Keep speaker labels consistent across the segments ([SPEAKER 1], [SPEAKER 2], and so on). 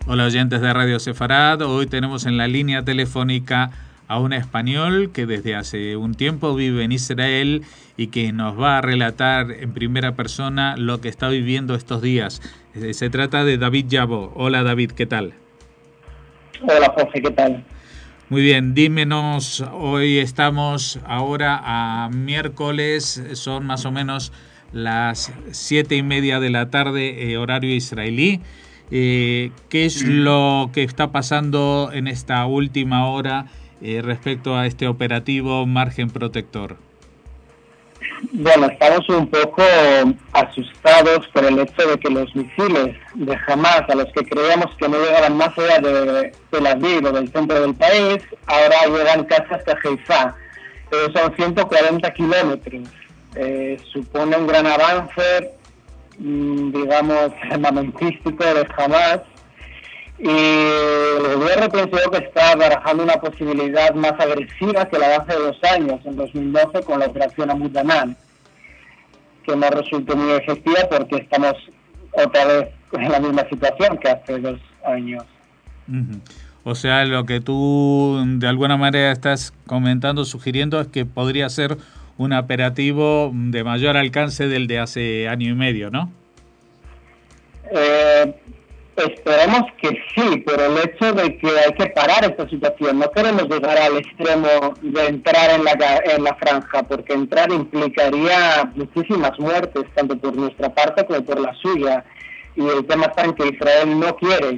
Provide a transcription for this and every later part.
[SPEAKER 1] Hola oyentes de Radio Sefarad, hoy tenemos en la línea telefónica a un español que desde hace un tiempo vive en Israel y que nos va a relatar en primera persona lo que está viviendo estos días. Se trata de David Yabo. Hola David, ¿qué tal?
[SPEAKER 2] Hola Jorge, ¿qué tal?
[SPEAKER 1] Muy bien, dímenos, hoy estamos ahora a miércoles, son más o menos las 7:30 de la tarde, horario israelí. ¿Qué es lo que está pasando en esta última hora respecto a este operativo Margen Protector?
[SPEAKER 2] Bueno, estamos un poco asustados por el hecho de que los misiles de Hamas, a los que creíamos que no llegaban más allá de Tel Aviv o del centro del país, ahora llegan casi hasta Haifa. Son 140 kilómetros. Supone un gran avance, digamos, armamentístico de Hamas. Y el gobierno consideró que está barajando una posibilidad más agresiva que la de hace 2 años, en 2012, con la operación Abu Dhaman, que no resultó muy efectiva porque estamos otra vez en la misma situación que hace 2 años.
[SPEAKER 1] Uh-huh. O sea, lo que tú de alguna manera estás comentando, sugiriendo, es que podría ser un operativo de mayor alcance del de hace año y medio, ¿no?
[SPEAKER 2] Esperemos que sí, pero el hecho de que hay que parar esta situación, no queremos llegar al extremo de entrar en la franja, porque entrar implicaría muchísimas muertes, tanto por nuestra parte como por la suya. Y el tema está en que Israel no quiere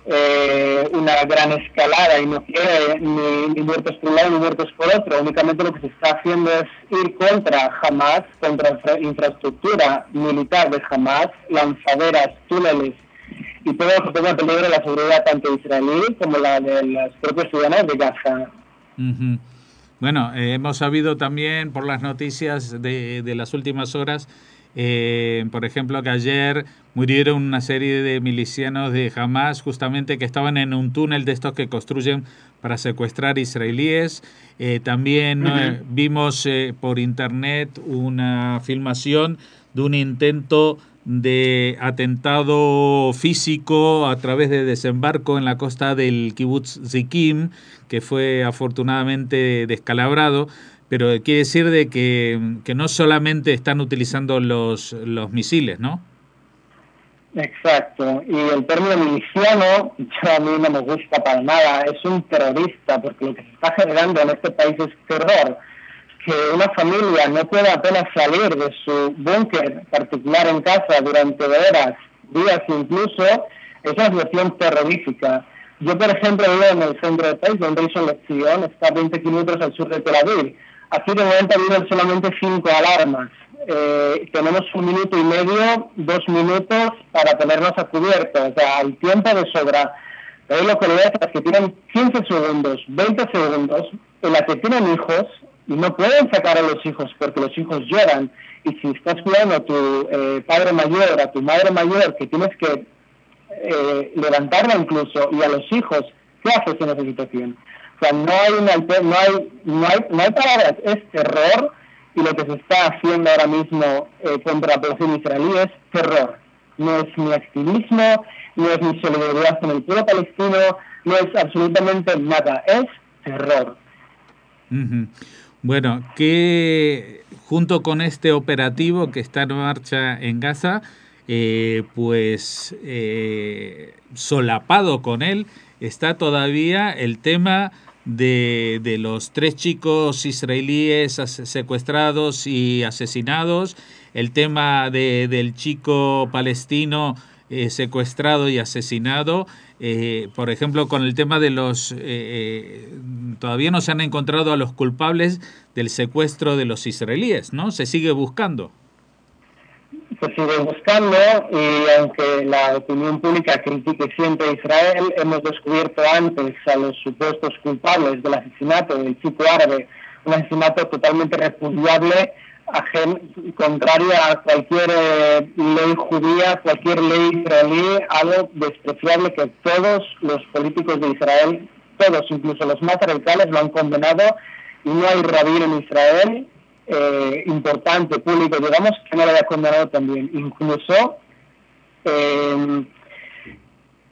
[SPEAKER 2] una gran escalada y no quiere ni muertos por un lado ni muertos por otro. Únicamente lo que se está haciendo es ir contra Hamas, contra infraestructura militar de Hamas, lanzaderas, túneles y todo eso pone en peligro la seguridad tanto israelí como la de los propios ciudadanos de Gaza.
[SPEAKER 1] Uh-huh. Bueno, hemos sabido también por las noticias de las últimas horas, por ejemplo, que ayer murieron una serie de milicianos de Hamas justamente que estaban en un túnel de estos que construyen para secuestrar israelíes. También vimos por internet una filmación de un intento de atentado físico a través de desembarco en la costa del kibutz Zikim, que fue afortunadamente descalabrado, pero quiere decir de que no solamente están utilizando los misiles, ¿no?
[SPEAKER 2] Exacto, y el término miliciano a mí no me gusta para nada, es un terrorista, porque lo que se está generando en este país es terror. Que una familia no pueda apenas salir de su búnker particular en casa durante horas, días incluso, es una situación terrorífica. Yo, por ejemplo, vivo en el centro del país, donde hizo elección, está a 20 kilómetros al sur de Tel Aviv. Aquí de momento ha habido solamente 5 alarmas. Tenemos 1 minuto y medio, 2 minutos para tenernos a cubierto, o sea, hay tiempo de sobra. Hay localidades en las que tienen 15 segundos, 20 segundos, en las que tienen hijos y no pueden sacar a los hijos porque los hijos lloran. Y si estás cuidando a tu padre mayor, a tu madre mayor, que tienes que levantarla incluso, y a los hijos, ¿qué haces en esa situación? O sea, no hay palabras, es terror, y lo que se está haciendo ahora mismo contra la población israelí es terror. No es ni activismo, no es ni solidaridad con el pueblo palestino, no es absolutamente nada, es terror.
[SPEAKER 1] Uh-huh. Bueno, que junto con este operativo que está en marcha en Gaza, solapado con él, está todavía el tema de los 3 chicos israelíes secuestrados y asesinados, el tema del chico palestino secuestrado y asesinado. Por ejemplo, con el tema de los... todavía no se han encontrado a los culpables del secuestro de los israelíes, ¿no? Se sigue buscando.
[SPEAKER 2] Se sigue buscando, y aunque la opinión pública critique siempre a Israel, hemos descubierto antes a los supuestos culpables del asesinato del chico árabe, un asesinato totalmente repudiable, contrario a cualquier ley judía, cualquier ley israelí, algo despreciable que todos los políticos de Israel, todos, incluso los más radicales, lo han condenado, y no hay rabí en Israel importante, público, digamos, que no lo haya condenado también. Incluso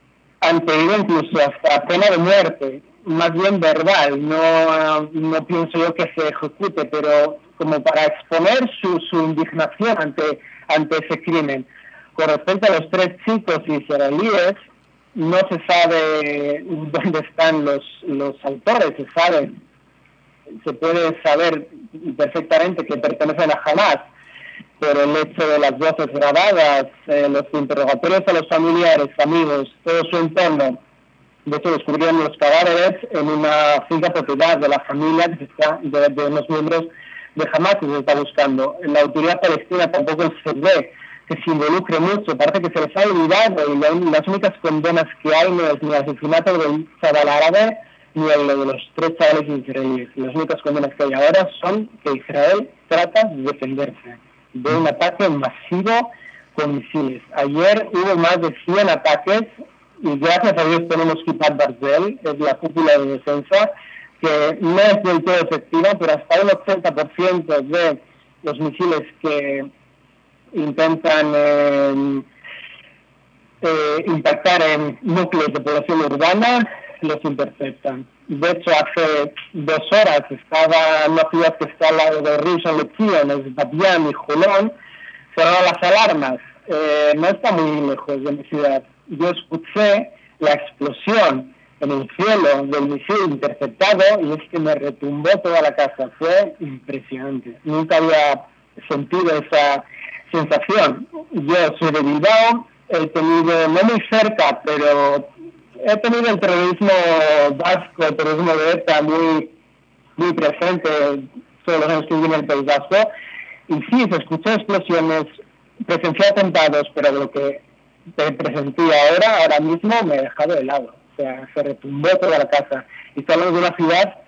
[SPEAKER 2] han pedido incluso hasta pena de muerte, más bien verbal, no pienso yo que se ejecute, pero como para exponer su indignación ante ese crimen. Con respecto a los 3 chicos israelíes, no se sabe dónde están los autores, se puede saber perfectamente que pertenecen a Hamas, pero el hecho de las voces grabadas, los interrogatorios a los familiares, amigos, todo su entorno, de hecho descubrieron los cadáveres en una finca propiedad de la familia de unos miembros de Hamas que se está buscando. La autoridad palestina tampoco se ve que se involucre mucho, parece que se les ha olvidado y las únicas condenas que hay no es ni el asesinato del chaval árabe ni el de los 3 chavales israelíes. Las únicas condenas que hay ahora son que Israel trata de defenderse de un ataque masivo con misiles. Ayer hubo más de 100 ataques y gracias a Dios tenemos Kippat Barzel, es la cúpula de defensa, que no es del todo efectiva, pero hasta un 80% de los misiles que intentan impactar en núcleos de población urbana los interceptan. De hecho, hace 2 horas estaba en una ciudad que está al lado de Rishon LeZion, es Bat-Yam y Julón, cerraron las alarmas. No está muy lejos de mi ciudad. Yo escuché la explosión en el cielo del misil interceptado y es que me retumbó toda la casa. Fue impresionante. Nunca había sentido esa sensación. Yo soy de Bilbao, he tenido, no muy cerca, pero he tenido el terrorismo vasco, el terrorismo de ETA muy presente todos los años que viví en el País Vasco. Y sí, se escuchó explosiones, presencié atentados, pero lo que presenté ahora mismo me he dejado de lado. O sea, se retumbó toda la casa. Y estamos en una ciudad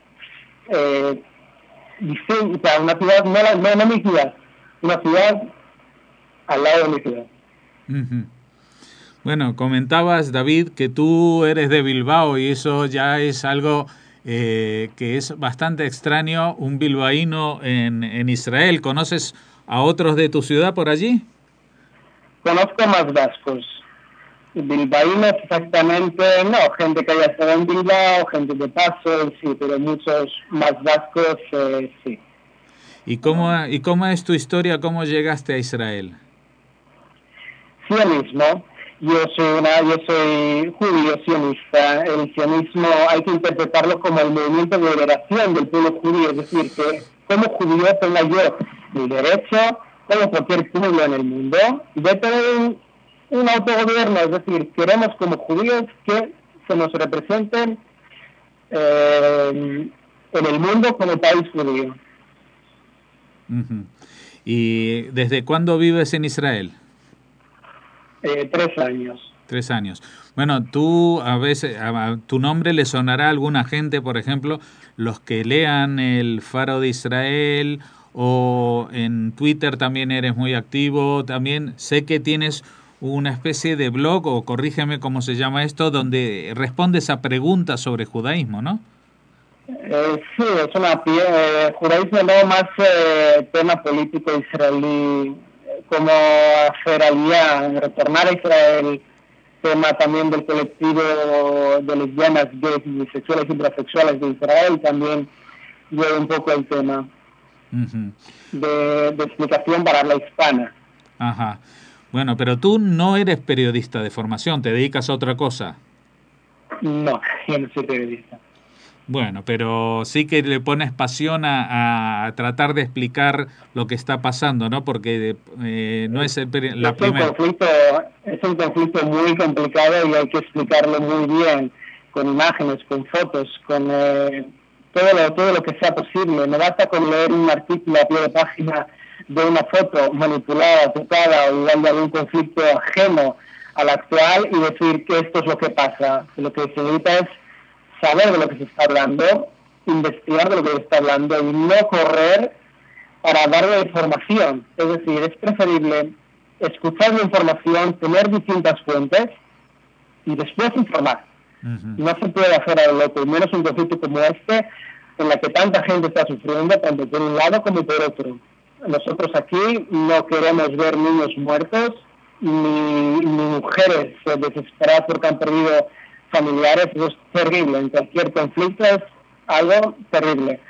[SPEAKER 2] distinta, una ciudad, no mi ciudad, una ciudad al lado de mi ciudad.
[SPEAKER 1] Uh-huh. Bueno, comentabas, David, que tú eres de Bilbao y eso ya es algo que es bastante extraño, un bilbaíno en Israel. ¿Conoces a otros de tu ciudad por allí?
[SPEAKER 2] Conozco más vascos. Bilbaínos exactamente, no, gente que haya estado en Bilbao, gente de paso, sí, pero muchos más vascos, sí.
[SPEAKER 1] ¿Y cómo es tu historia? ¿Cómo llegaste a Israel?
[SPEAKER 2] Sionismo. Yo soy judío sionista. El sionismo hay que interpretarlo como el movimiento de liberación del pueblo judío, es decir, que como judío tenga yo el derecho, como cualquier pueblo en el mundo, de tener un autogobierno, es decir, queremos como judíos que se nos representen en el mundo como país judío.
[SPEAKER 1] Uh-huh. ¿Y desde cuándo vives en Israel?
[SPEAKER 2] 3 años.
[SPEAKER 1] 3 años. Bueno, tú a veces, a tu nombre le sonará a alguna gente, por ejemplo, los que lean el Faro de Israel, o en Twitter también eres muy activo. También sé que tienes una especie de blog, o corrígeme cómo se llama esto, donde respondes a preguntas sobre judaísmo, ¿no?
[SPEAKER 2] Sí, es una judaísmo no más tema político israelí, como hacer aliyá, retornar a Israel, tema también del colectivo de lesbianas, gays, bisexuales y transexuales de Israel, también lleva un poco el tema
[SPEAKER 1] uh-huh.
[SPEAKER 2] de explicación para la hispana.
[SPEAKER 1] Ajá. Bueno, pero tú no eres periodista de formación, ¿te dedicas a otra cosa?
[SPEAKER 2] No, yo no soy periodista.
[SPEAKER 1] Bueno, pero sí que le pones pasión a tratar de explicar lo que está pasando, ¿no? Porque no es la primera.
[SPEAKER 2] Es un conflicto muy complicado y hay que explicarlo muy bien, con imágenes, con fotos, con todo lo que sea posible. No basta con leer un artículo a pie de página de una foto manipulada, tocada o igual de algún conflicto ajeno al actual y decir que esto es lo que pasa. Lo que se necesita es saber de lo que se está hablando, investigar de lo que se está hablando y no correr para darle información. Es decir, es preferible escuchar la información, tener distintas fuentes y después informar. Uh-huh. No se puede hacer a lo loco, menos un conflicto como este, en la que tanta gente está sufriendo, tanto por un lado como por otro. Nosotros aquí no queremos ver niños muertos, ni mujeres desesperadas porque han perdido familiares, eso es terrible. En cualquier conflicto es algo terrible.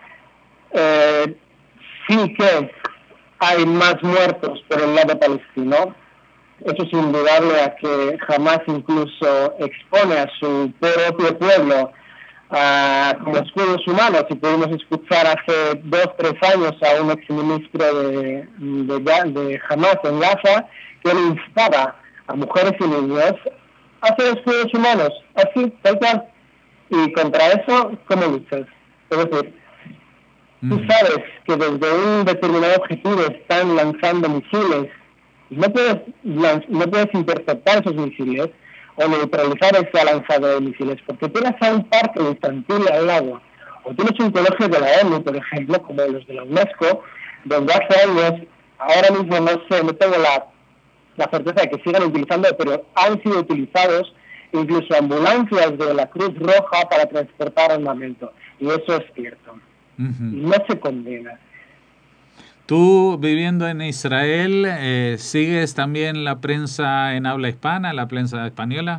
[SPEAKER 2] Sí que hay más muertos por el lado palestino. Eso es indudable, a que Hamás incluso expone a su propio pueblo como escudos humanos, y pudimos escuchar hace 2-3 años a un exministro de Hamás en Gaza que le instaba a mujeres y niños a hacer escudos humanos, así, tal cual. Y contra eso, ¿cómo luchas? Es decir, tú sabes que desde un determinado objetivo están lanzando misiles, no puedes interceptar esos misiles o neutralizar esa lanzada de misiles, porque tienes a un parque infantil al lado, o tienes un colegio de la ONU, por ejemplo, como los de la UNESCO, donde hace años, ahora mismo no sé, no tengo la certeza de que sigan utilizando, pero han sido utilizados incluso ambulancias de la Cruz Roja para transportar armamento, y eso es cierto. Y no se condena.
[SPEAKER 1] Tú, viviendo en Israel, ¿sigues también la prensa en habla hispana, la prensa española?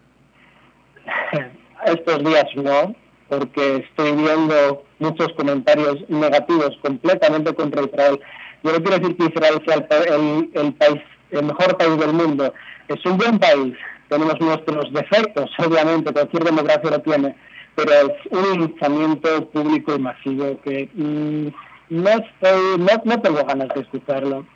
[SPEAKER 2] Estos días no, porque estoy viendo muchos comentarios negativos completamente contra Israel. Yo no quiero decir que Israel sea el mejor país del mundo. Es un buen país, tenemos nuestros defectos, obviamente, cualquier democracia lo tiene, pero es un linchamiento público y masivo que no tengo ganas de escucharlo.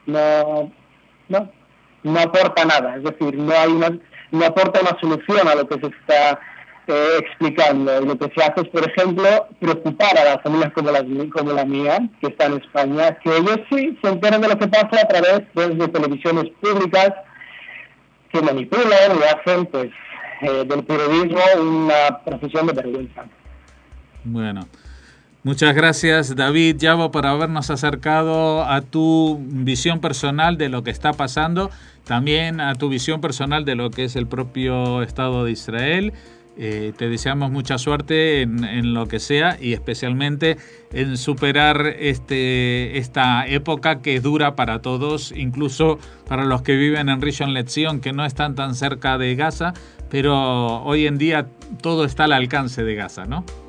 [SPEAKER 2] No aporta nada, es decir, no aporta una solución a lo que se está explicando. Y lo que se hace es, por ejemplo, preocupar a las familias como la mía, que está en España, que ellos sí se enteran de lo que pasa a través de televisiones públicas que manipulan y hacen pues del periodismo una profesión de vergüenza.
[SPEAKER 1] Bueno, muchas gracias, David Llavo, por habernos acercado a tu visión personal de lo que está pasando, también a tu visión personal de lo que es el propio Estado de Israel. Te deseamos mucha suerte en lo que sea, y especialmente en superar esta época que es dura para todos, incluso para los que viven en Rishon LeZion, que no están tan cerca de Gaza, pero hoy en día todo está al alcance de Gaza, ¿no?